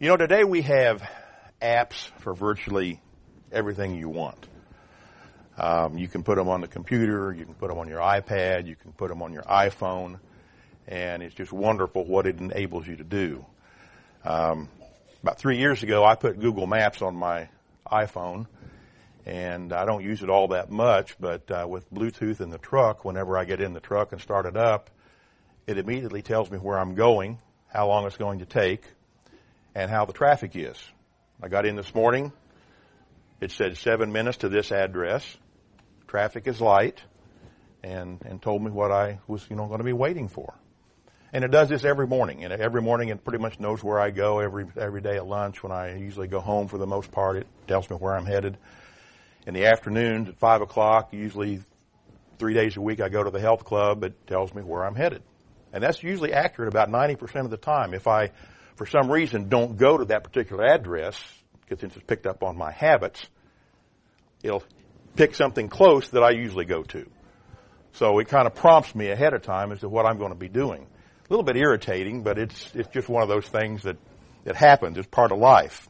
You know, today we have apps for virtually everything you want. You can put them on the computer, you can put them on your iPad, you can put them on your iPhone, and it's just wonderful what it enables you to do. About 3 years ago, I put Google Maps on my iPhone, and I don't use it all that much, but with Bluetooth in the truck, whenever I get in the truck and start it up, it immediately tells me where I'm going, how long it's going to take, and how the traffic is. I got in this morning. It said 7 minutes to this address. Traffic is light, and told me what I was, going to be waiting for. And it does this every morning. And every morning it pretty much knows where I go. Every day at lunch, when I usually go home for the most part, it tells me where I'm headed. In the afternoon at 5 o'clock, usually 3 days a week, I go to the health club. It tells me where I'm headed. And that's usually accurate about 90% of the time. If I, for some reason, don't go to that particular address, because since it's picked up on my habits, it'll pick something close that I usually go to. So it kind of prompts me ahead of time as to what I'm going to be doing. A little bit irritating, but it's just one of those things that happens. It's part of life.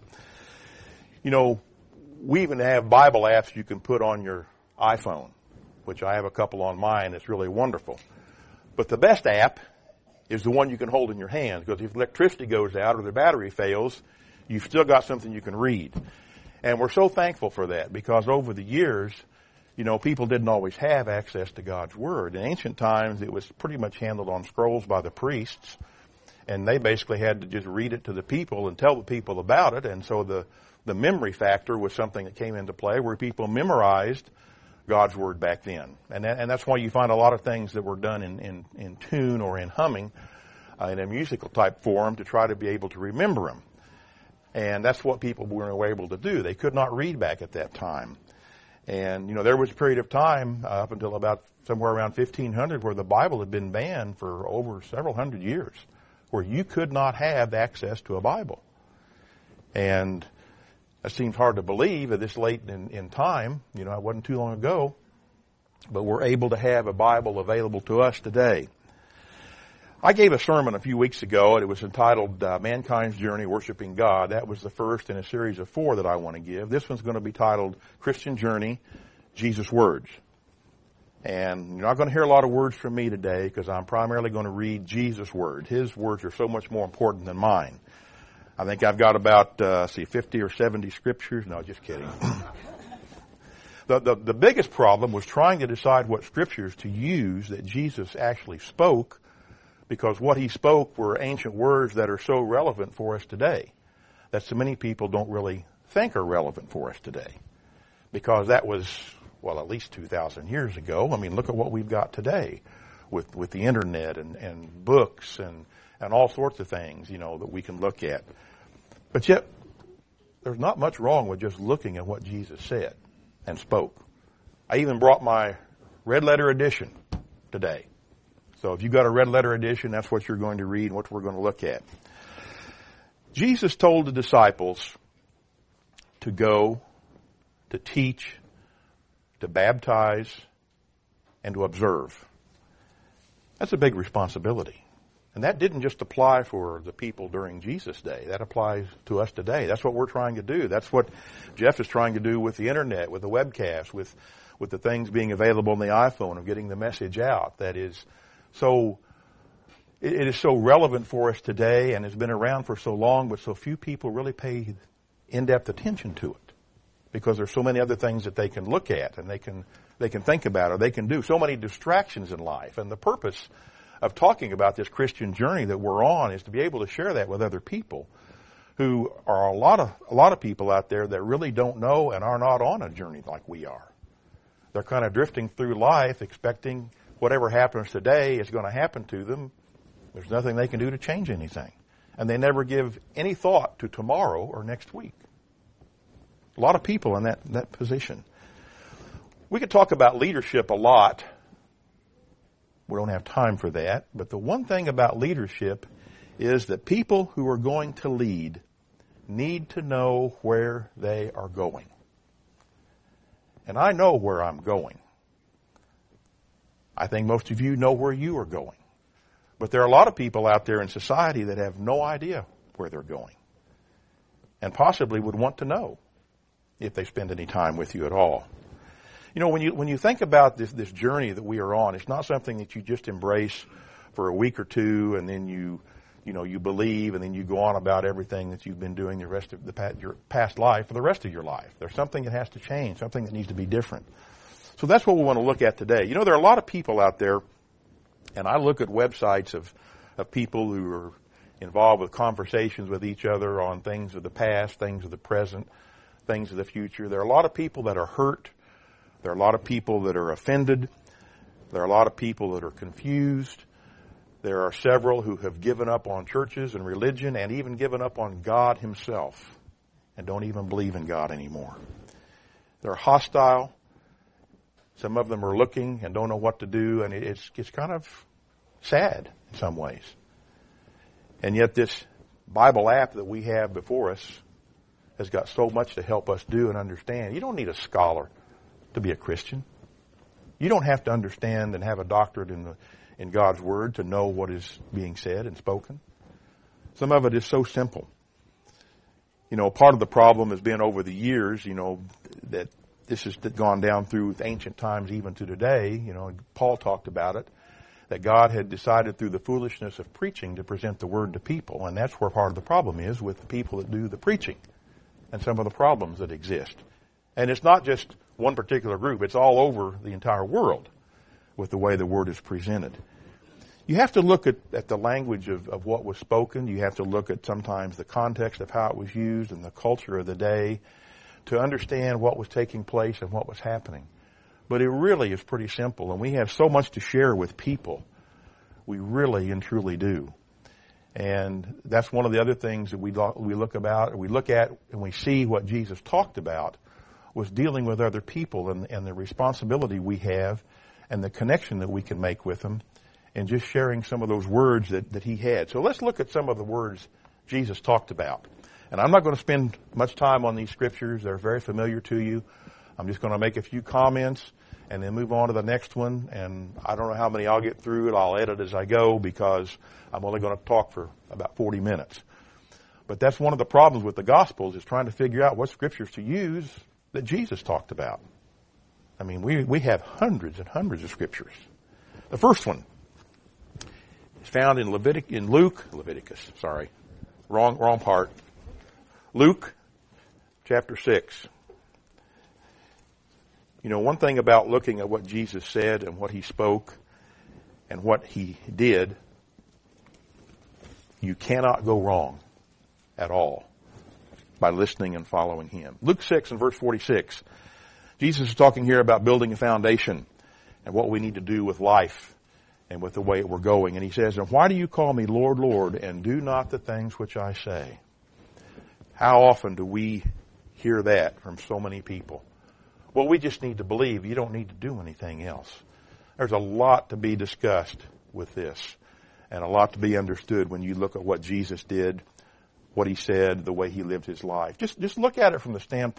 We even have Bible apps you can put on your iPhone, which I have a couple on mine. It's really wonderful. But the best app is the one you can hold in your hand, because if electricity goes out or the battery fails, you've still got something you can read. And we're so thankful for that, because over the years, people didn't always have access to God's Word. In ancient times, it was pretty much handled on scrolls by the priests, and they basically had to just read it to the people and tell the people about it. And so the memory factor was something that came into play, where people memorized God's Word back then. And that's why you find a lot of things that were done in tune or in humming, in a musical type form, to try to be able to remember them. And that's what people were able to do. They could not read back at that time. And, there was a period of time up until about somewhere around 1500 where the Bible had been banned for over several hundred years, where you could not have access to a Bible. And it seems hard to believe at this late in time. It wasn't too long ago, but we're able to have a Bible available to us today. I gave a sermon a few weeks ago, and it was entitled Mankind's Journey Worshiping God. That was the first in a series of 4 that I want to give. This one's going to be titled Christian Journey, Jesus' Words. And you're not going to hear a lot of words from me today, because I'm primarily going to read Jesus' words. His words are so much more important than mine. I think I've got about, 50 or 70 scriptures. No, just kidding. The biggest problem was trying to decide what scriptures to use that Jesus actually spoke, because what he spoke were ancient words that are so relevant for us today, that so many people don't really think are relevant for us today. Because that was, at least 2,000 years ago. I mean, look at what we've got today with the internet and books and all sorts of things, that we can look at. But yet, there's not much wrong with just looking at what Jesus said and spoke. I even brought my red letter edition today. So if you've got a red letter edition, that's what you're going to read and what we're going to look at. Jesus told the disciples to go, to teach, to baptize, and to observe. That's a big responsibility. And that didn't just apply for the people during Jesus' day. That applies to us today. That's what we're trying to do. That's what Jeff is trying to do with the internet, with the webcast, with the things being available on the iPhone, of getting the message out. That is so, it is so relevant for us today, and has been around for so long, but so few people really pay in-depth attention to it, because there's so many other things that they can look at, and they can think about, or they can do. So many distractions in life. And the purpose of talking about this Christian journey that we're on is to be able to share that with other people, who are a lot of people out there that really don't know and are not on a journey like we are. They're kind of drifting through life expecting whatever happens today is going to happen to them. There's nothing they can do to change anything. And they never give any thought to tomorrow or next week. A lot of people in that position. We could talk about leadership a lot. We don't have time for that. But the one thing about leadership is that people who are going to lead need to know where they are going. And I know where I'm going. I think most of you know where you are going. But there are a lot of people out there in society that have no idea where they're going. and possibly would want to know if they spend any time with you at all. You know, when you think about this journey that we are on, it's not something that you just embrace for a week or two and then you believe and then you go on about everything that you've been doing the rest of your past life for the rest of your life. There's something that has to change, something that needs to be different. So that's what we want to look at today. You know, there are a lot of people out there, and I look at websites of people who are involved with conversations with each other on things of the past, things of the present, things of the future. There are a lot of people that are hurt. There are a lot of people that are offended. There are a lot of people that are confused. There are several who have given up on churches and religion and even given up on God himself and don't even believe in God anymore. They're hostile. Some of them are looking and don't know what to do, and it's kind of sad in some ways. And yet this Bible app that we have before us has got so much to help us do and understand. You don't need a scholar to be a Christian. You don't have to understand and have a doctorate in God's Word to know what is being said and spoken. Some of it is so simple. You know, part of the problem has been over the years, you know, that this has gone down through ancient times even to today. You know, Paul talked about it, that God had decided through the foolishness of preaching to present the Word to people. And that's where part of the problem is with the people that do the preaching and some of the problems that exist. And it's not just one particular group. It's all over the entire world with the way the Word is presented. You have to look at the language of what was spoken. You have to look at sometimes the context of how it was used and the culture of the day to understand what was taking place and what was happening. But it really is pretty simple, and we have so much to share with people. We really and truly do. And that's one of the other things that we look at and we see what Jesus talked about was dealing with other people and the responsibility we have and the connection that we can make with them and just sharing some of those words that he had. So let's look at some of the words Jesus talked about. And I'm not going to spend much time on these scriptures. They're very familiar to you. I'm just going to make a few comments and then move on to the next one. And I don't know how many I'll get through it. I'll edit as I go because I'm only going to talk for about 40 minutes. But that's one of the problems with the Gospels is trying to figure out what scriptures to use that Jesus talked about. I mean, we have hundreds and hundreds of scriptures. The first one is found in Leviticus. Wrong part. Luke chapter 6. You know, one thing about looking at what Jesus said and what he spoke and what he did, you cannot go wrong at all by listening and following him. Luke 6 and verse 46. Jesus is talking here about building a foundation and what we need to do with life and with the way we're going. And he says, "And why do you call me Lord, Lord, and do not the things which I say?" How often do we hear that from so many people? Well, we just need to believe. You don't need to do anything else. There's a lot to be discussed with this and a lot to be understood when you look at what Jesus did, what he said, the way he lived his life. Just look at it from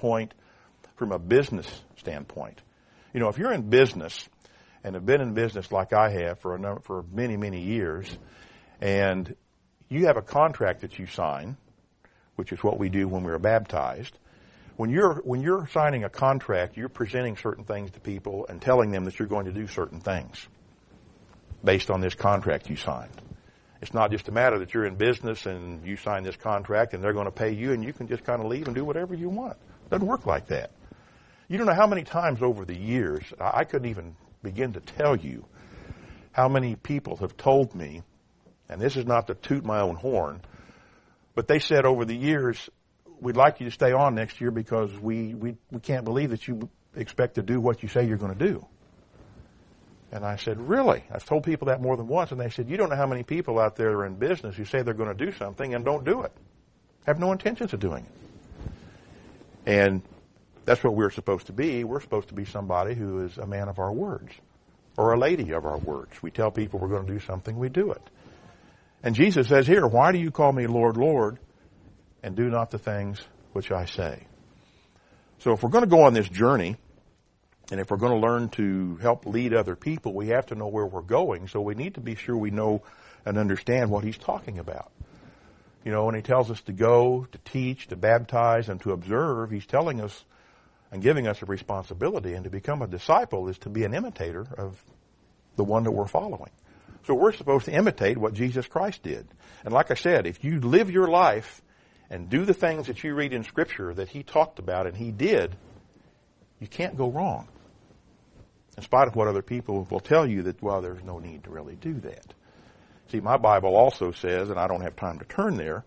a business standpoint. You know, if you're in business and have been in business like I have for many, many years, and you have a contract that you sign, which is what we do when we're baptized. When you're signing a contract, you're presenting certain things to people and telling them that you're going to do certain things based on this contract you signed. It's not just a matter that you're in business and you sign this contract and they're going to pay you and you can just kind of leave and do whatever you want. It doesn't work like that. You don't know how many times over the years, I couldn't even begin to tell you how many people have told me, and this is not to toot my own horn, but they said over the years, we'd like you to stay on next year because we can't believe that you expect to do what you say you're going to do. And I said, really? I've told people that more than once, and they said, you don't know how many people out there are in business who say they're going to do something and don't do it, have no intentions of doing it. And that's what we're supposed to be. We're supposed to be somebody who is a man of our words or a lady of our words. We tell people we're going to do something, we do it. And Jesus says here, why do you call me Lord, Lord, and do not the things which I say? So if we're going to go on this journey, and if we're going to learn to help lead other people, we have to know where we're going. So we need to be sure we know and understand what he's talking about. You know, when he tells us to go, to teach, to baptize, and to observe, he's telling us and giving us a responsibility. And to become a disciple is to be an imitator of the one that we're following. So we're supposed to imitate what Jesus Christ did. And like I said, if you live your life and do the things that you read in Scripture that he talked about and he did, you can't go wrong. In spite of what other people will tell you that, well, there's no need to really do that. See, my Bible also says, and I don't have time to turn there,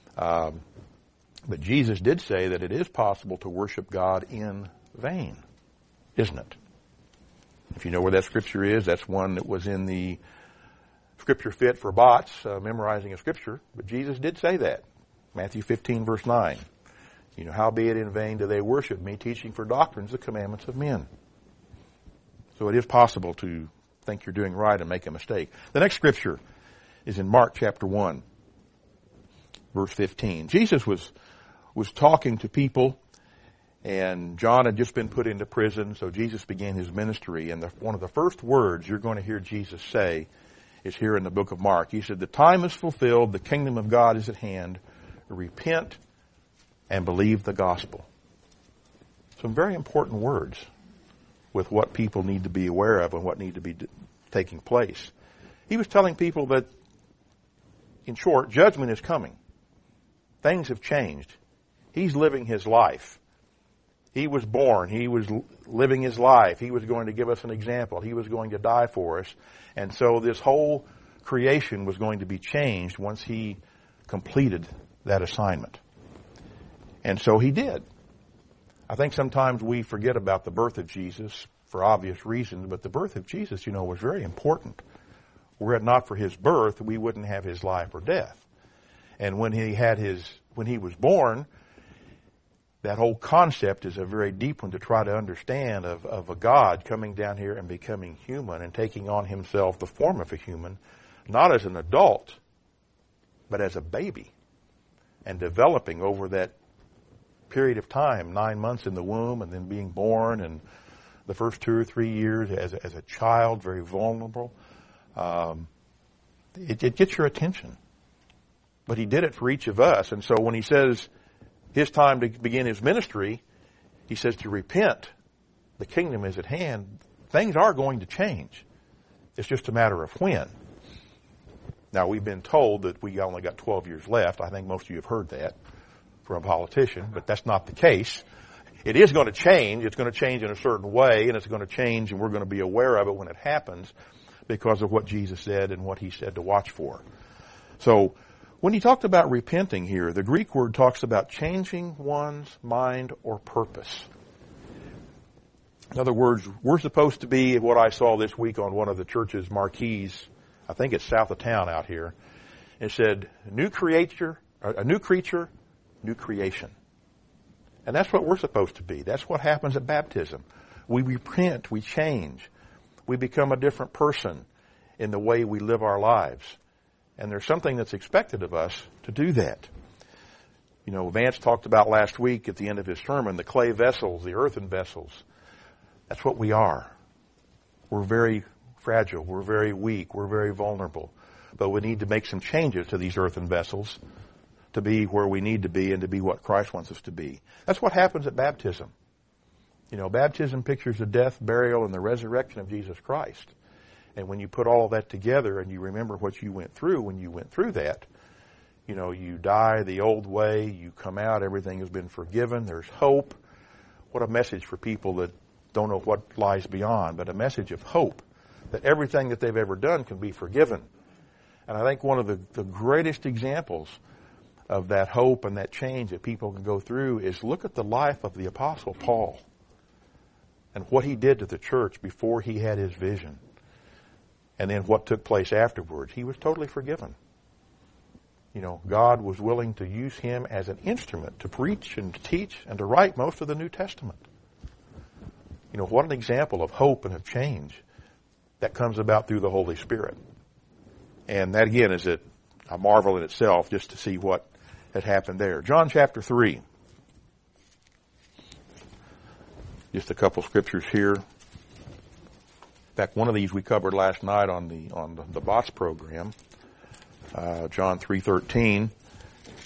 but Jesus did say that it is possible to worship God in vain, isn't it? If you know where that scripture is, that's one that was in the Scripture Fit for Bots, memorizing a scripture. But Jesus did say that. Matthew 15, verse 9. You know, howbeit in vain do they worship me, teaching for doctrines the commandments of men. So it is possible to think you're doing right and make a mistake. The next scripture is in Mark chapter 1, verse 15. Jesus was talking to people, and John had just been put into prison, so Jesus began his ministry. And one of the first words you're going to hear Jesus say is here in the book of Mark. He said, the time is fulfilled, the kingdom of God is at hand. Repent and believe the gospel. Some very important words with what people need to be aware of and what need to be taking place. He was telling people that, in short, judgment is coming. Things have changed. He's living his life. He was born. He was living his life. He was going to give us an example. He was going to die for us. And so this whole creation was going to be changed once he completed that assignment. And so he did. I think sometimes we forget about the birth of Jesus for obvious reasons, but the birth of Jesus, you know, was very important. Were it not for his birth, we wouldn't have his life or death. And when he was born, that whole concept is a very deep one to try to understand of a God coming down here and becoming human and taking on himself the form of a human, not as an adult, but as a baby, and developing over that period of time, 9 months in the womb and then being born, and the first 2 or 3 years as a child, very vulnerable. It gets your attention. But he did it for each of us. And so when he says his time to begin his ministry, he says to repent. The kingdom is at hand. Things are going to change. It's just a matter of when. Now, we've been told that we only got 12 years left. I think most of you have heard that from a politician, but that's not the case. It is going to change. It's going to change in a certain way, and it's going to change, and we're going to be aware of it when it happens because of what Jesus said and what he said to watch for. So, when he talked about repenting here, the Greek word talks about changing one's mind or purpose. In other words, we're supposed to be what I saw this week on one of the church's marquees. I think it's south of town out here. It said, a new creature, new creation. And that's what we're supposed to be. That's what happens at baptism. We repent, we change. We become a different person in the way we live our lives. And there's something that's expected of us to do that. You know, Vance talked about last week at the end of his sermon, the clay vessels, the earthen vessels. That's what we are. We're very fragile. We're very weak. We're very vulnerable. But we need to make some changes to these earthen vessels to be where we need to be and to be what Christ wants us to be. That's what happens at baptism. You know, baptism pictures the death, burial, and the resurrection of Jesus Christ. And when you put all of that together and you remember what you went through when you went through that, you know, you die the old way, you come out, everything has been forgiven, there's hope. What a message for people that don't know what lies beyond, but a message of hope, that everything that they've ever done can be forgiven. And I think one of the greatest examples of that hope and that change that people can go through is look at the life of the Apostle Paul and what he did to the church before he had his vision. And then what took place afterwards. He was totally forgiven. You know, God was willing to use him as an instrument to preach and to teach and to write most of the New Testament. You know, what an example of hope and of change that comes about through the Holy Spirit. And that, again, is a marvel in itself just to see what had happened there. John chapter 3. Just a couple scriptures here. In fact, one of these we covered last night on the BOTS program, John 3:13.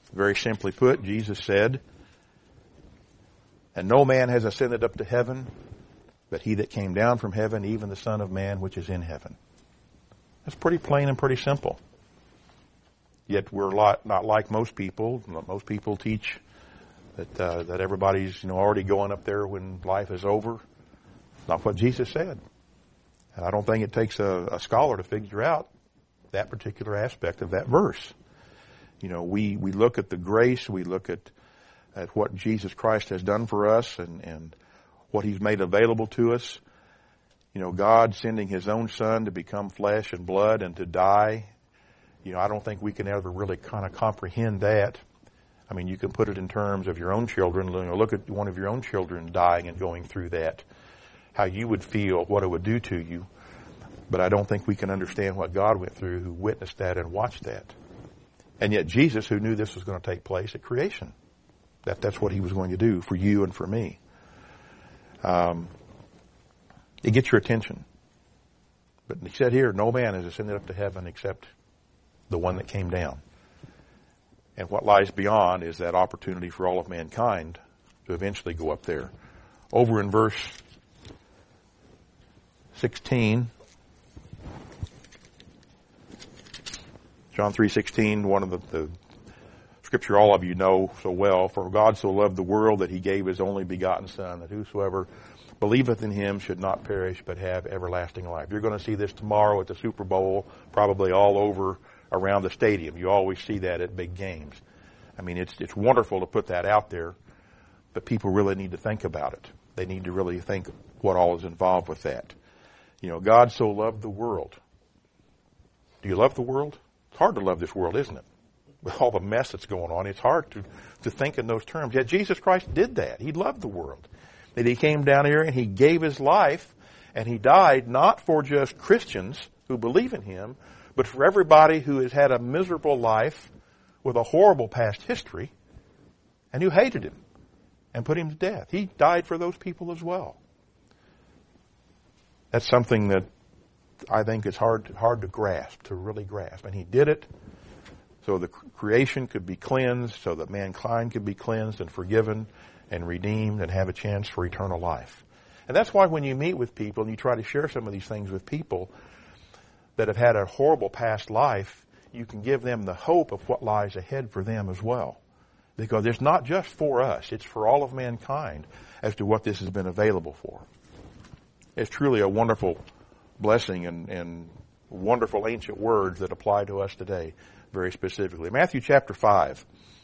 Very simply put, Jesus said, "And no man has ascended up to heaven, but he that came down from heaven, even the Son of Man which is in heaven." That's pretty plain and pretty simple. Yet we're not like most people. Most people teach that everybody's already going up there when life is over. Not what Jesus said. And I don't think it takes a scholar to figure out that particular aspect of that verse. We look at the grace, we look at what Jesus Christ has done for us and what He's made available to us. God sending His own Son to become flesh and blood and to die. I don't think we can ever really kind of comprehend that. I mean, you can put it in terms of your own children. Look at one of your own children dying and going through that, how you would feel, what it would do to you. But I don't think we can understand what God went through, who witnessed that and watched that. And yet Jesus, who knew this was going to take place at creation, that's what He was going to do for you and for me. It gets your attention. But He said here, no man has ascended up to heaven except the one that came down. And what lies beyond is that opportunity for all of mankind to eventually go up there. Over in verse 16, John 3:16, one of the scripture all of you know so well. "For God so loved the world that He gave His only begotten Son, that whosoever believeth in Him should not perish but have everlasting life." You're going to see this tomorrow at the Super Bowl, probably all over around the stadium. You always see that at big games. I mean, it's wonderful to put that out there, but people really need to think about it. They need to really think what all is involved with that. God so loved the world. Do you love the world? It's hard to love this world, isn't it? With all the mess that's going on, it's hard to think in those terms. Yet Jesus Christ did that. He loved the world. That He came down here and He gave His life, and He died not for just Christians who believe in Him, but for everybody who has had a miserable life with a horrible past history and who hated Him and put Him to death. He died for those people as well. That's something that I think is hard to grasp, to really grasp. And He did it so the creation could be cleansed, so that mankind could be cleansed and forgiven and redeemed and have a chance for eternal life. And that's why when you meet with people and you try to share some of these things with people that have had a horrible past life, you can give them the hope of what lies ahead for them as well. Because it's not just for us, it's for all of mankind as to what this has been available for. It's truly a wonderful blessing and wonderful ancient words that apply to us today very specifically. Matthew chapter 5.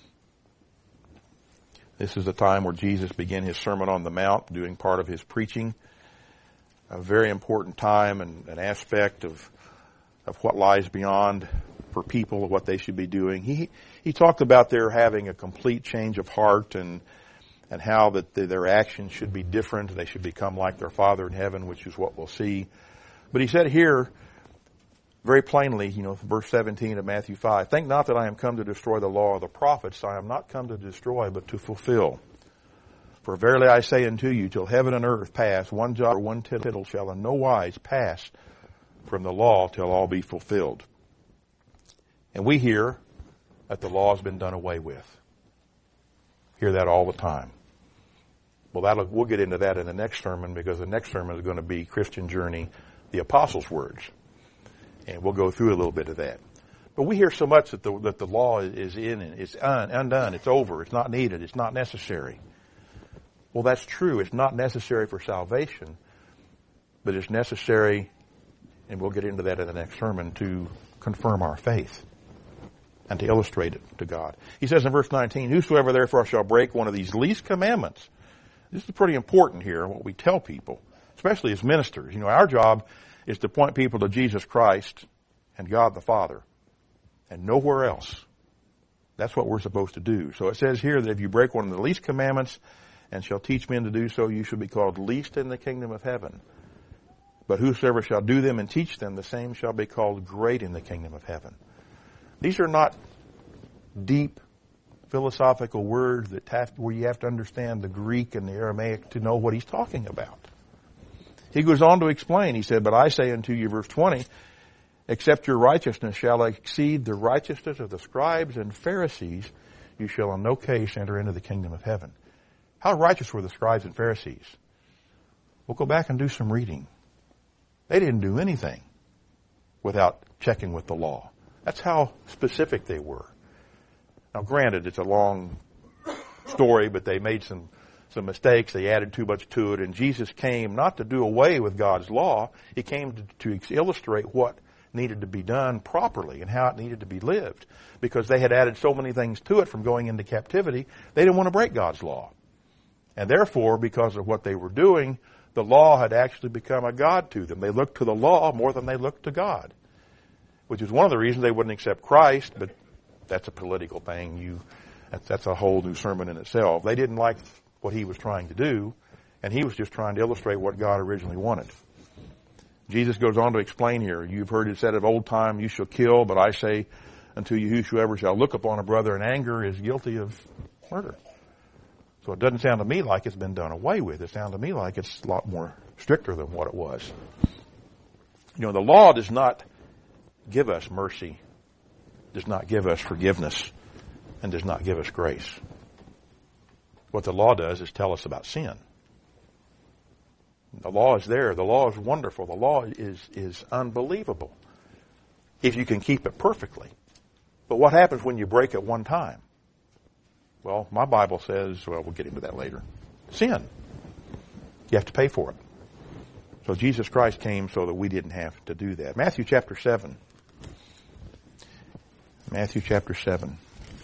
This is the time where Jesus began His Sermon on the Mount, doing part of His preaching. A very important time and an aspect of what lies beyond for people, of what they should be doing. He talked about their having a complete change of heart and how that their actions should be different. They should become like their Father in heaven, which is what we'll see. But He said here, very plainly, verse 17 of Matthew 5, "Think not that I am come to destroy the law or the prophets. I am not come to destroy, but to fulfill. For verily I say unto you, till heaven and earth pass, one jot or one tittle shall in no wise pass from the law till all be fulfilled." And we hear that the law has been done away with. Hear that all the time. Well, we'll get into that in the next sermon, because the next sermon is going to be Christian Journey, the Apostles' Words. And we'll go through a little bit of that. But we hear so much that the law is undone, it's over, it's not needed, it's not necessary. Well, that's true. It's not necessary for salvation, but it's necessary, and we'll get into that in the next sermon, to confirm our faith and to illustrate it to God. He says in verse 19, "Whosoever therefore shall break one of these least commandments." This is pretty important here, what we tell people, especially as ministers. Our job is to point people to Jesus Christ and God the Father, and nowhere else. That's what we're supposed to do. So it says here that if you break one of the least commandments and shall teach men to do so, you shall be called least in the kingdom of heaven. But whosoever shall do them and teach them, the same shall be called great in the kingdom of heaven. These are not deep philosophical words where you have to understand the Greek and the Aramaic to know what he's talking about. He goes on to explain. He said, "But I say unto you," verse 20, "except your righteousness shall exceed the righteousness of the scribes and Pharisees, you shall in no case enter into the kingdom of heaven. How righteous were the scribes and Pharisees? We'll go back and do some reading. They didn't do anything without checking with the law. That's how specific they were. Now, granted, it's a long story, but they made some mistakes. They added too much to it. And Jesus came not to do away with God's law. He came to illustrate what needed to be done properly and how it needed to be lived. Because they had added so many things to it from going into captivity, they didn't want to break God's law. And therefore, because of what they were doing, the law had actually become a god to them. They looked to the law more than they looked to God, which is one of the reasons they wouldn't accept Christ, but that's a political thing. That's a whole new sermon in itself. They didn't like what he was trying to do, and he was just trying to illustrate what God originally wanted. Jesus goes on to explain here, you've heard it said of old time, you shall kill, but I say unto you, whosoever shall look upon a brother in anger is guilty of murder. So it doesn't sound to me like it's been done away with. It sounds to me like it's a lot more stricter than what it was. You know, the law does not give us mercy, does not give us forgiveness, and does not give us grace. What the law does is tell us about sin. The law is there. The law is wonderful. The law is unbelievable if you can keep it perfectly. But what happens when you break it one time? Well, my Bible says, well, we'll get into that later. Sin. You have to pay for it. So Jesus Christ came so that we didn't have to do that. Matthew chapter 7. Matthew chapter 7.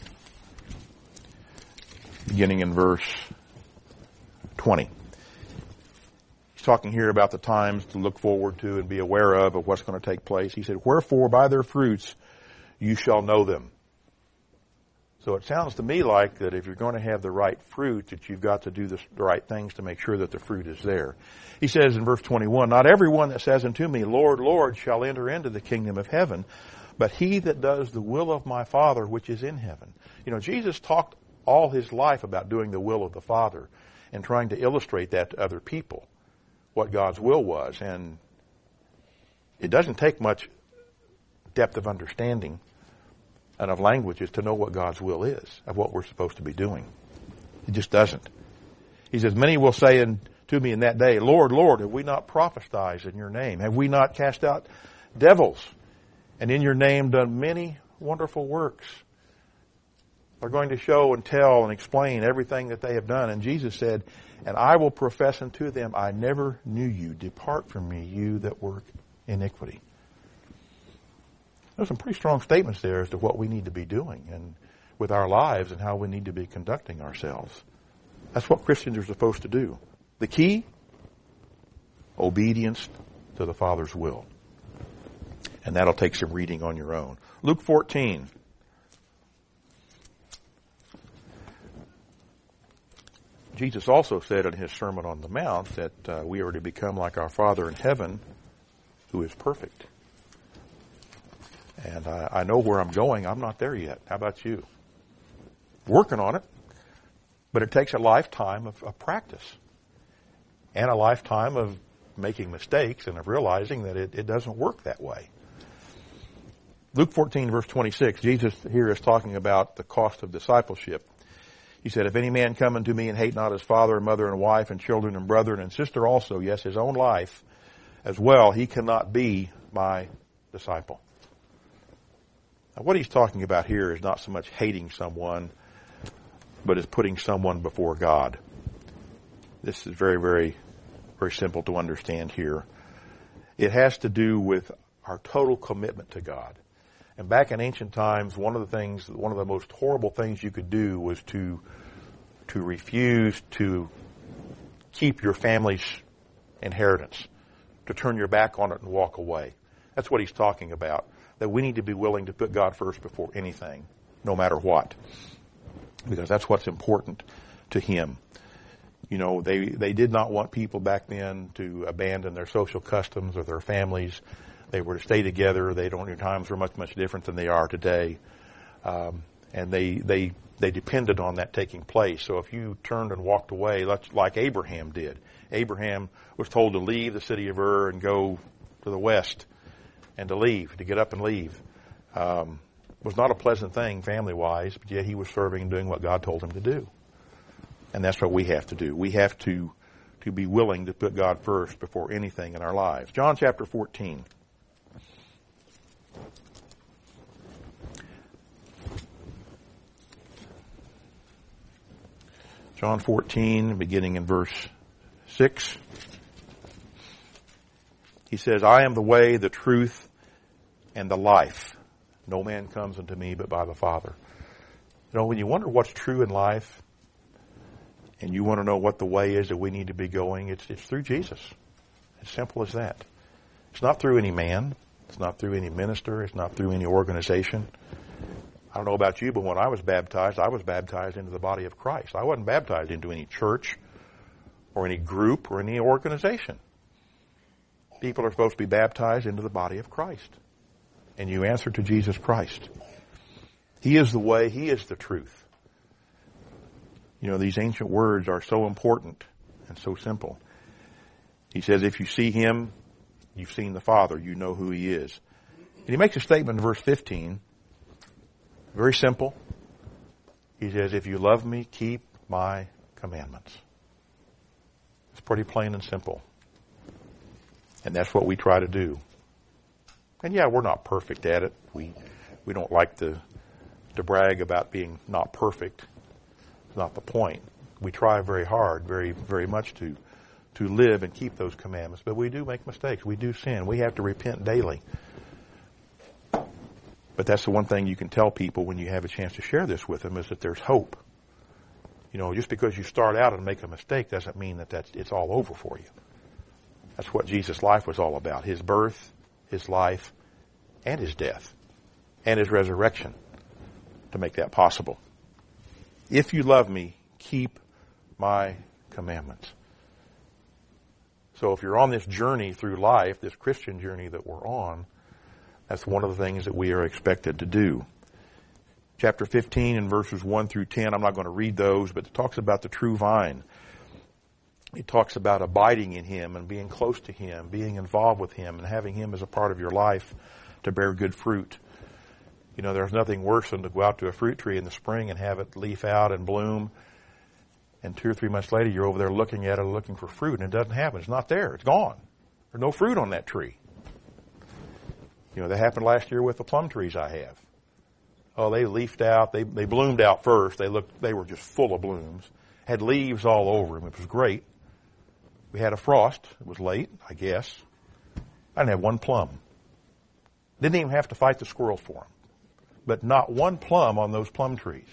Beginning in verse 20. He's talking here about the times to look forward to and be aware of what's going to take place. He said, wherefore by their fruits you shall know them. So it sounds to me like that if you're going to have the right fruit, that you've got to do the right things to make sure that the fruit is there. He says in verse 21, not everyone that says unto me, Lord, Lord, shall enter into the kingdom of heaven, but he that does the will of my Father which is in heaven. You know, Jesus talked all his life about doing the will of the Father and trying to illustrate that to other people, what God's will was. And it doesn't take much depth of understanding and of languages to know what God's will is, of what we're supposed to be doing. It just doesn't. He says, many will say to me in that day, Lord, Lord, have we not prophesied in your name? Have we not cast out devils? And in your name done many wonderful works? They're going to show and tell and explain everything that they have done. And Jesus said, and I will profess unto them, I never knew you. Depart from me, you that work iniquity. There's some pretty strong statements there as to what we need to be doing and with our lives and how we need to be conducting ourselves. That's what Christians are supposed to do. The key, obedience to the Father's will. And that'll take some reading on your own. Luke 14. Jesus also said in his Sermon on the Mount that we are to become like our Father in heaven who is perfect. And I know where I'm going. I'm not there yet. How about you? Working on it. But it takes a lifetime of practice. And a lifetime of making mistakes and of realizing that it doesn't work that way. Luke 14, verse 26, Jesus here is talking about the cost of discipleship. He said, if any man come unto me and hate not his father and mother and wife and children and brethren and sister also, yes, his own life as well, he cannot be my disciple. Now, what he's talking about here is not so much hating someone, but is putting someone before God. This is very, very, very simple to understand here. It has to do with our total commitment to God. And back in ancient times, one of the most horrible things you could do was to refuse to keep your family's inheritance, to turn your back on it and walk away. That's what he's talking about. That we need to be willing to put God first before anything, no matter what. Because that's what's important to him. You know, they did not want people back then to abandon their social customs or their families. They were to stay together. Times were much, much different than they are today. And they depended on that taking place. So if you turned and walked away, like Abraham did. Abraham was told to leave the city of Ur and go to the west and to get up and leave. was not a pleasant thing family-wise, but yet he was serving and doing what God told him to do. And that's what we have to do. We have to be willing to put God first before anything in our lives. John chapter 14. John 14, beginning in verse 6. He says, I am the way, the truth, and the life. No man comes unto me but by the Father. You know, when you wonder what's true in life, and you want to know what the way is that we need to be going, it's through Jesus. As simple as that. It's not through any man. It's not through any minister. It's not through any organization. I don't know about you, but when I was baptized into the body of Christ. I wasn't baptized into any church or any group or any organization. People are supposed to be baptized into the body of Christ. And you answer to Jesus Christ. He is the way. He is the truth. You know, these ancient words are so important and so simple. He says, if you see him, you've seen the Father. You know who he is. And he makes a statement in verse 15. Very simple. He says, if you love me, keep my commandments. It's pretty plain and simple. And that's what we try to do. And yeah, we're not perfect at it. We don't like to brag about being not perfect. It's not the point. We try very hard, very, very much to live and keep those commandments. But we do make mistakes. We do sin. We have to repent daily. But that's the one thing you can tell people when you have a chance to share this with them is that there's hope. You know, just because you start out and make a mistake doesn't mean that it's all over for you. That's what Jesus' life was all about. His birth, his life, and his death, and his resurrection to make that possible. If you love me, keep my commandments. So if you're on this journey through life, this Christian journey that we're on, that's one of the things that we are expected to do. Chapter 15 and verses 1 through 10, I'm not going to read those, but it talks about the true vine. It talks about abiding in him and being close to him, being involved with him and having him as a part of your life to bear good fruit. You know, there's nothing worse than to go out to a fruit tree in the spring and have it leaf out and bloom. And 2 or 3 months later, you're over there looking at it, looking for fruit, and it doesn't happen. It's not there. It's gone. There's no fruit on that tree. You know, that happened last year with the plum trees I have. Oh, they leafed out. They bloomed out first. They were just full of blooms. Had leaves all over them. It was great. We had a frost. It was late, I guess. I didn't have one plum. Didn't even have to fight the squirrels for them. But not one plum on those plum trees.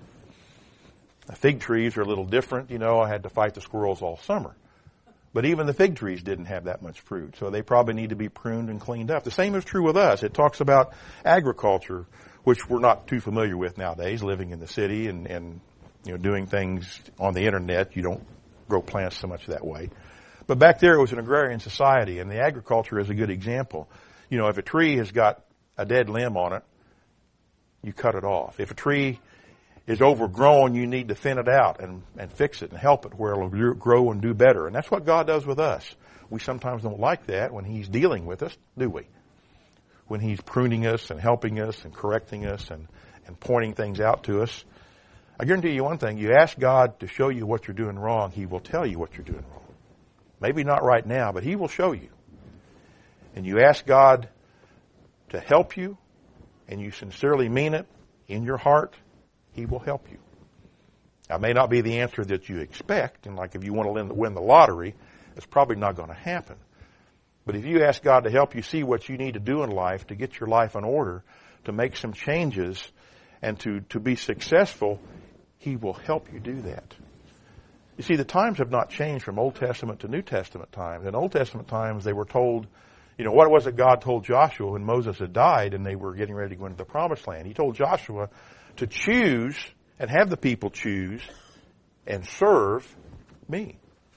The fig trees are a little different. You know, I had to fight the squirrels all summer. But even the fig trees didn't have that much fruit. So they probably need to be pruned and cleaned up. The same is true with us. It talks about agriculture, which we're not too familiar with nowadays, living in the city and you know, doing things on the internet. You don't grow plants so much that way. But back there it was an agrarian society, and the agriculture is a good example. You know, if a tree has got a dead limb on it, you cut it off. If a tree is overgrown, you need to thin it out and fix it and help it where it'll grow and do better. And that's what God does with us. We sometimes don't like that when he's dealing with us, do we? When he's pruning us and helping us and correcting us and pointing things out to us. I guarantee you one thing, you ask God to show you what you're doing wrong, he will tell you what you're doing wrong. Maybe not right now, but he will show you. And you ask God to help you, and you sincerely mean it in your heart, he will help you. Now, it may not be the answer that you expect, and like if you want to win the lottery, it's probably not going to happen. But if you ask God to help you see what you need to do in life to get your life in order, to make some changes, and to be successful, he will help you do that. You see, the times have not changed from Old Testament to New Testament times. In Old Testament times, they were told, you know, what was it God told Joshua when Moses had died and they were getting ready to go into the Promised Land? He told Joshua to choose and have the people choose and serve me.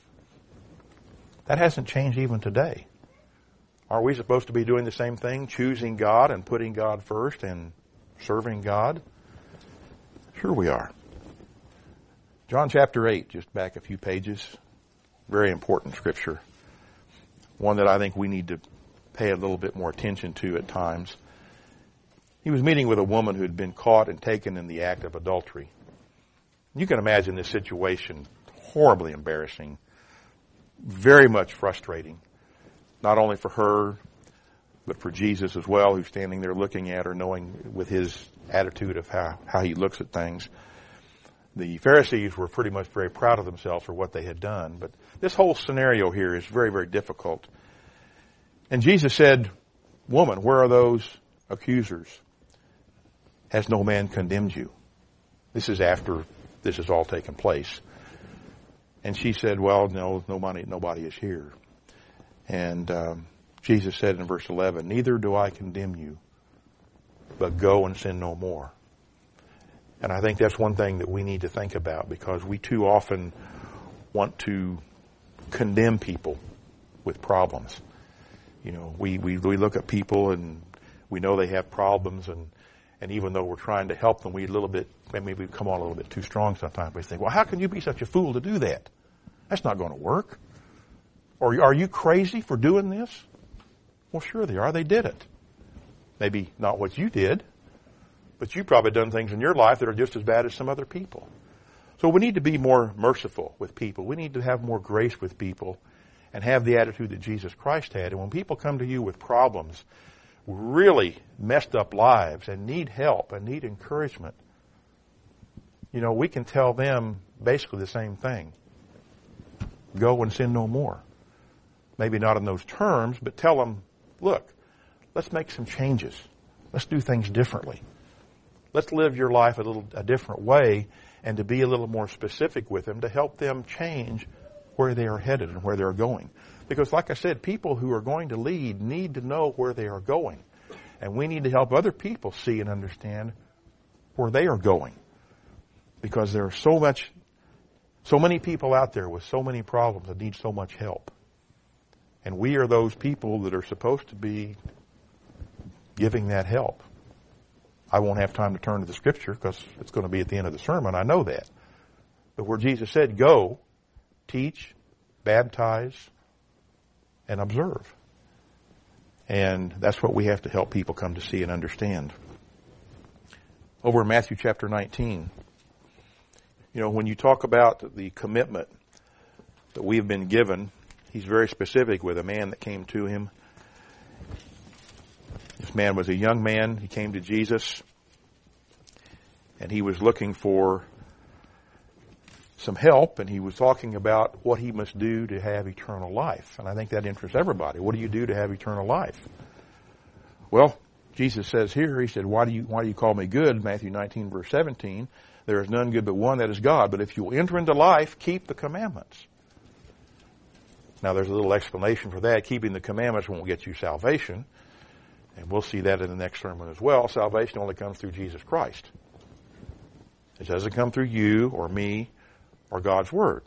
That hasn't changed even today. Are we supposed to be doing the same thing, choosing God and putting God first and serving God? Sure we are. John chapter 8, just back a few pages. Very important scripture. One that I think we need to pay a little bit more attention to at times. He was meeting with a woman who had been caught and taken in the act of adultery. You can imagine this situation, horribly embarrassing, very much frustrating, not only for her, but for Jesus as well, who's standing there looking at her, knowing with his attitude of how he looks at things. The Pharisees were pretty much very proud of themselves for what they had done. But this whole scenario here is very, very difficult. And Jesus said, "Woman, where are those accusers? Has no man condemned you?" This is after this has all taken place. And she said, "Well, no, nobody is here." And Jesus said in verse 11, "Neither do I condemn you, but go and sin no more." And I think that's one thing that we need to think about, because we too often want to condemn people with problems. You know, we look at people and we know they have problems, and even though we're trying to help them, maybe we come on a little bit too strong sometimes. We think, well, how can you be such a fool to do that? That's not going to work. Or are you crazy for doing this? Well, sure they are. They did it. Maybe not what you did, but you've probably done things in your life that are just as bad as some other people. So we need to be more merciful with people. We need to have more grace with people and have the attitude that Jesus Christ had. And when people come to you with problems, really messed up lives, and need help and need encouragement, you know, we can tell them basically the same thing. Go and sin no more. Maybe not in those terms, but tell them, look, let's make some changes. Let's do things differently. Let's live your life a different way, and to be a little more specific with them to help them change where they are headed and where they're going. Because like I said, people who are going to lead need to know where they are going. And we need to help other people see and understand where they are going. Because there are so many people out there with so many problems that need so much help. And we are those people that are supposed to be giving that help. I won't have time to turn to the scripture because it's going to be at the end of the sermon. I know that. But where Jesus said, go, teach, baptize, and observe. And that's what we have to help people come to see and understand. Over in Matthew chapter 19, you know, when you talk about the commitment that we have been given, he's very specific with a man that came to him. This man was a young man. He came to Jesus, and he was looking for some help, and he was talking about what he must do to have eternal life. And I think that interests everybody. What do you do to have eternal life? Well, Jesus says here, he said, why do you call me good? Matthew 19, verse 17, there is none good but one, that is God. But if you will enter into life, keep the commandments. Now, there's a little explanation for that. Keeping the commandments won't get you salvation. And we'll see that in the next sermon as well. Salvation only comes through Jesus Christ. It doesn't come through you or me or God's Word.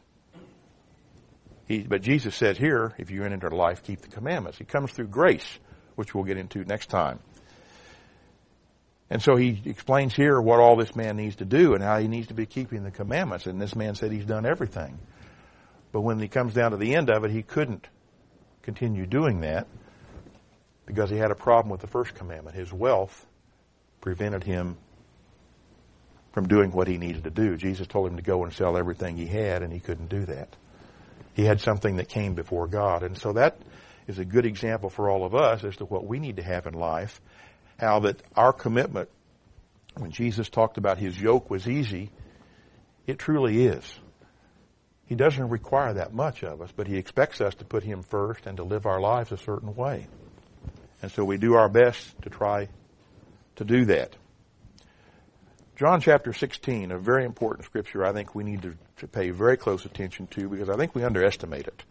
But Jesus said here, if you enter into life, keep the commandments. It comes through grace, which we'll get into next time. And so he explains here what all this man needs to do and how he needs to be keeping the commandments. And this man said he's done everything. But when he comes down to the end of it, he couldn't continue doing that because he had a problem with the first commandment. His wealth prevented him from doing what he needed to do. Jesus told him to go and sell everything he had, and he couldn't do that. He had something that came before God. And so that is a good example for all of us as to what we need to have in life, how that our commitment, when Jesus talked about his yoke was easy, it truly is. He doesn't require that much of us, but he expects us to put him first and to live our lives a certain way. And so we do our best to try to do that. John chapter 16, a very important scripture I think we need to pay very close attention to because I think we underestimate it.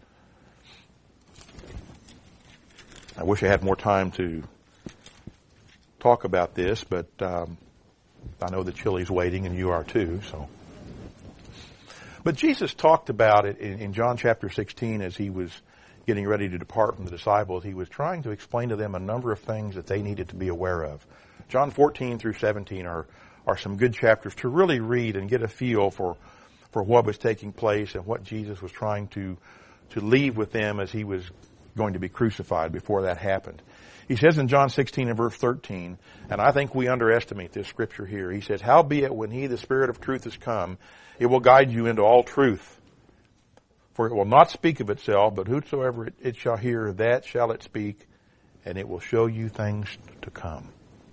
I wish I had more time to talk about this, but I know the chili's waiting and you are too. So, but Jesus talked about it in John chapter 16 as he was getting ready to depart from the disciples. He was trying to explain to them a number of things that they needed to be aware of. John 14 through 17 are some good chapters to really read and get a feel for what was taking place and what Jesus was trying to leave with them as he was going to be crucified before that happened. He says in John 16 and verse 13, and I think we underestimate this scripture here. He says, howbeit when he, the Spirit of truth, is come, it will guide you into all truth. For it will not speak of itself, but whosoever it shall hear, that shall it speak, and it will show you things to come.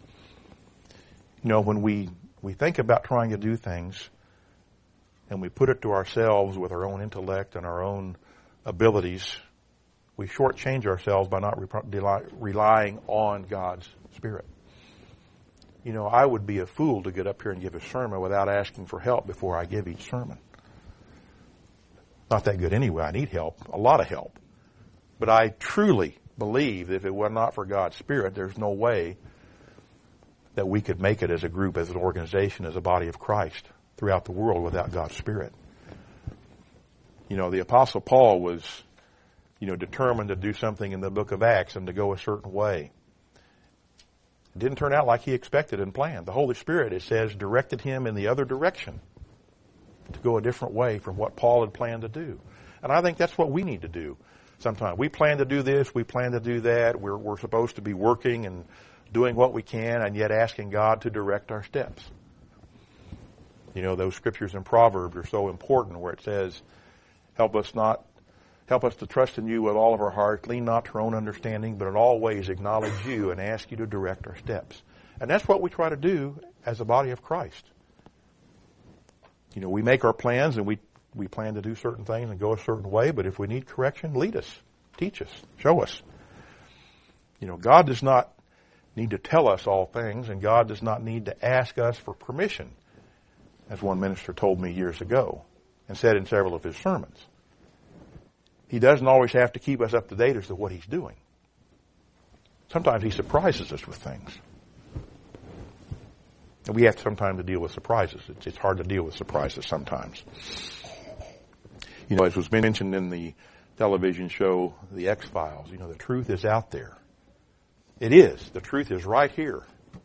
You know, when we think about trying to do things, and we put it to ourselves with our own intellect and our own abilities, we shortchange ourselves by not relying on God's Spirit. You know, I would be a fool to get up here and give a sermon without asking for help before I give each sermon. Not that good anyway. I need help, a lot of help. But I truly believe that if it were not for God's Spirit, there's no way that we could make it as a group, as an organization, as a body of Christ throughout the world without God's Spirit. You know, the Apostle Paul was, determined to do something in the book of Acts and to go a certain way. It didn't turn out like he expected and planned. The Holy Spirit, it says, directed him in the other direction to go a different way from what Paul had planned to do. And I think that's what we need to do sometimes. We plan to do this, we plan to do that. We're supposed to be working and doing what we can and yet asking God to direct our steps. You know, those scriptures in Proverbs are so important where it says, help us to trust in you with all of our heart, lean not to our own understanding, but in all ways acknowledge you and ask you to direct our steps. And that's what we try to do as a body of Christ. You know, we make our plans and we plan to do certain things and go a certain way, but if we need correction, lead us, teach us, show us. You know, God does not need to tell us all things, and God does not need to ask us for permission, as one minister told me years ago and said in several of his sermons. He doesn't always have to keep us up to date as to what he's doing. Sometimes he surprises us with things. And we have sometimes to deal with surprises. It's hard to deal with surprises sometimes. You know, as was mentioned in the television show, The X-Files, the truth is out there. It is. The truth is right here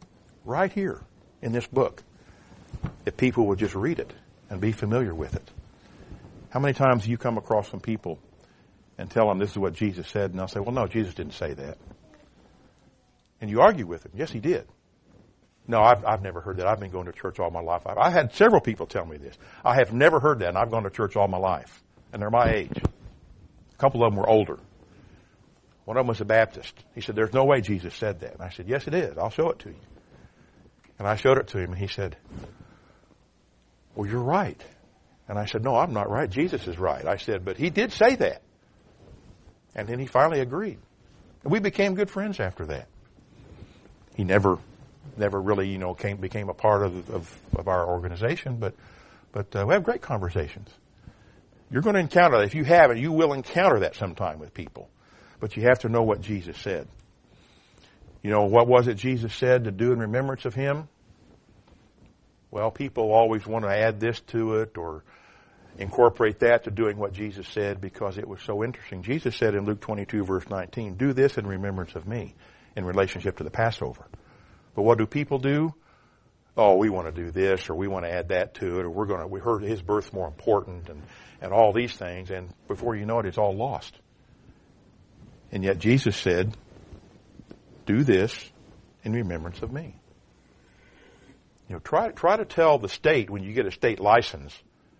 in this book. If people would just read it and be familiar with it. How many times do you come across some people and tell them this is what Jesus said, and they'll say, well, no, Jesus didn't say that. And you argue with them. Yes, he did. No, I've never heard that. I've been going to church all my life. I had several people tell me this. I have never heard that, and I've gone to church all my life. And they're my age. A couple of them were older. One of them was a Baptist. He said, there's no way Jesus said that. And I said, yes, it is. I'll show it to you. And I showed it to him, and he said, well, you're right. And I said, no, I'm not right. Jesus is right. I said, but he did say that. And then he finally agreed. And we became good friends after that. He never really, became a part of our organization, but we have great conversations. You're going to encounter that. If you haven't, you will encounter that sometime with people. But you have to know what Jesus said. You know, what was it Jesus said to do in remembrance of him? Well, people always want to add this to it or incorporate that to doing what Jesus said because it was so interesting. Jesus said in Luke 22, verse 19, do this in remembrance of me in relationship to the Passover. But what do people do? Oh, we want to do this or we want to add that to it or we heard his birth's more important and all these things. And before you know it, it's all lost. And yet Jesus said, do this in remembrance of me. You know, try to tell the state when you get a state license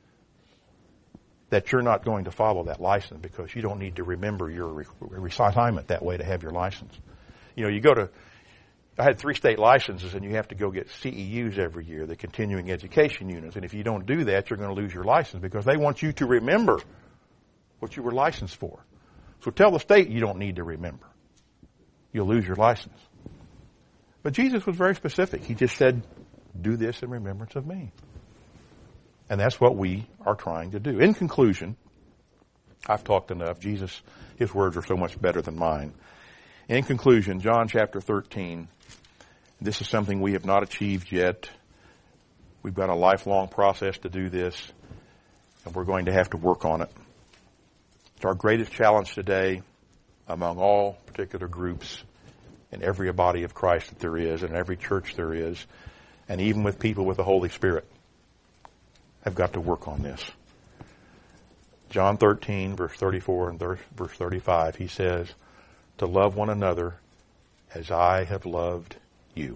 that you're not going to follow that license because you don't need to remember your assignment that way to have your license. You know, I had 3 state licenses and you have to go get CEUs every year, the continuing education units. And if you don't do that, you're going to lose your license because they want you to remember what you were licensed for. So tell the state you don't need to remember. You'll lose your license. But Jesus was very specific. He just said, do this in remembrance of me. And that's what we are trying to do. In conclusion, I've talked enough. Jesus, his words are so much better than mine. In conclusion, John chapter 13, this is something we have not achieved yet. We've got a lifelong process to do this, and we're going to have to work on it. It's our greatest challenge today among all particular groups in every body of Christ that there is, and every church there is, and even with people with the Holy Spirit have got to work on this. John 13, verse 34 and verse 35, he says, to love one another as I have loved you.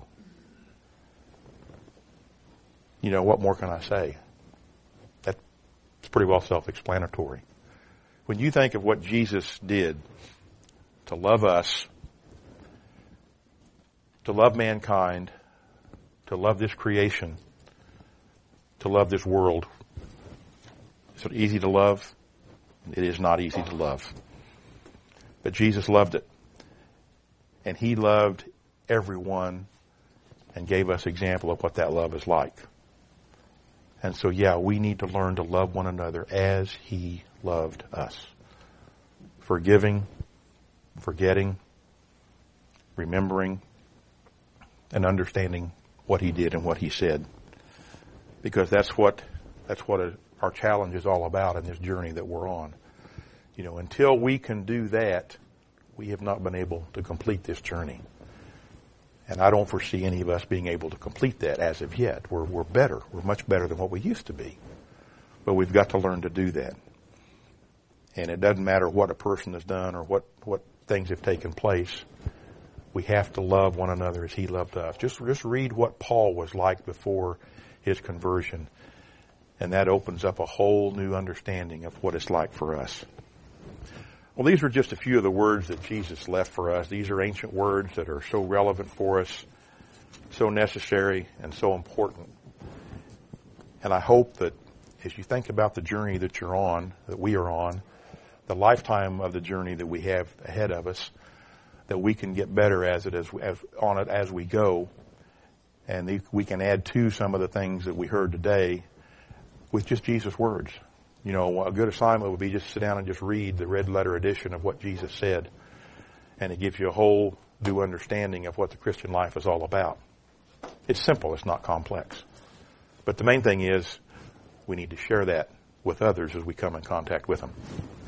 You know, what more can I say? That's pretty well self-explanatory. When you think of what Jesus did to love us, to love mankind, to love this creation, to love this world, is it easy to love? It is not easy to love. But Jesus loved it. And he loved everyone and gave us example of what that love is like. And so, yeah, we need to learn to love one another as he loved us. Forgiving, forgetting, remembering, and understanding what he did and what he said. Because that's what our challenge is all about in this journey that we're on. You know, until we can do that, we have not been able to complete this journey. And I don't foresee any of us being able to complete that as of yet. We're better. We're much better than what we used to be. But we've got to learn to do that. And it doesn't matter what a person has done or what things have taken place. We have to love one another as he loved us. Just read what Paul was like before his conversion. And that opens up a whole new understanding of what it's like for us. Well, these are just a few of the words that Jesus left for us. These are ancient words that are so relevant for us, so necessary, and so important. And I hope that as you think about the journey that you're on, that we are on, the lifetime of the journey that we have ahead of us, that we can get better on it as we go, and we can add to some of the things that we heard today with just Jesus' words. You know, a good assignment would be just sit down and just read the red letter edition of what Jesus said, and it gives you a whole new understanding of what the Christian life is all about. It's simple, it's not complex. But the main thing is we need to share that with others as we come in contact with them.